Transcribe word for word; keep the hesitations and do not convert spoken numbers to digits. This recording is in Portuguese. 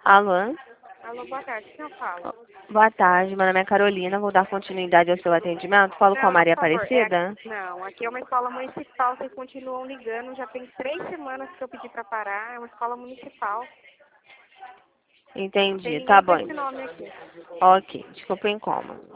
Alô? Alô, boa tarde. Quem eu falo? Boa tarde, meu nome é Carolina. Vou dar continuidade ao seu atendimento. Falo com a Não, não, Maria por favor. É Aparecida? aqui, não, aqui é uma escola municipal. Vocês continuam ligando. Já tem três semanas que eu pedi para parar. É uma escola municipal. Não tem Entendi. Tá ninguém com bom. esse nome aqui. Ok. Desculpa o incômodo.